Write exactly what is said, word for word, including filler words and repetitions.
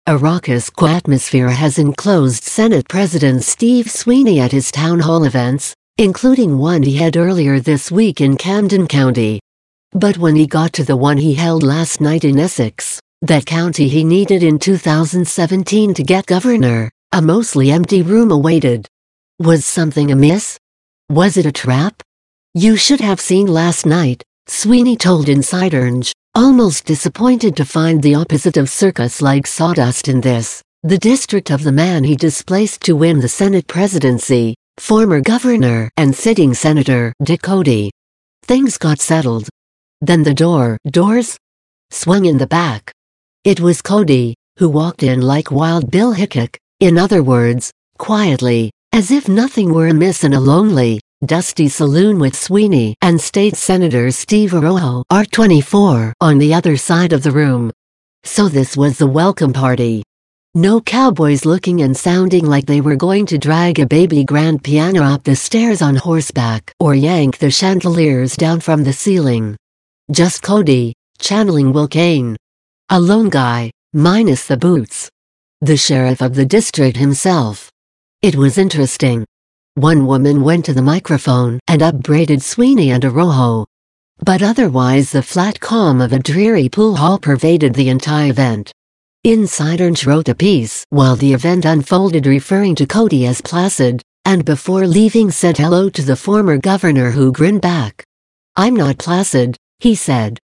A raucous atmosphere has enclosed Senate President Steve Sweeney at his town hall events, including one he had earlier this week in Camden County. But when he got to the one he held last night in Essex, that county he needed in two thousand seventeen to get governor, a mostly empty room awaited. Was something amiss? Was it a trap? "You should have seen last night," Sweeney told Insiderge, almost disappointed to find the opposite of circus-like sawdust in this, the district of the man he displaced to win the Senate presidency, former governor and sitting Senator Dick Cody. Things got settled. Then the door doors swung in the back. It was Cody, who walked in like Wild Bill Hickok, in other words, quietly, as if nothing were amiss in a lonely, dusty saloon with Sweeney and State Senator Steve Arroyo R twenty-four on the other side of the room. So this was the welcome party. No cowboys looking and sounding like they were going to drag a baby grand piano up the stairs on horseback or yank the chandeliers down from the ceiling. Just Cody, channeling Will Kane. A lone guy, minus the boots. The sheriff of the district himself. It was interesting. One woman went to the microphone and upbraided Sweeney and Arroyo. But otherwise the flat calm of a dreary pool hall pervaded the entire event. Insiderge wrote a piece while the event unfolded referring to Cody as placid, and before leaving said hello to the former governor who grinned back. "I'm not placid," he said.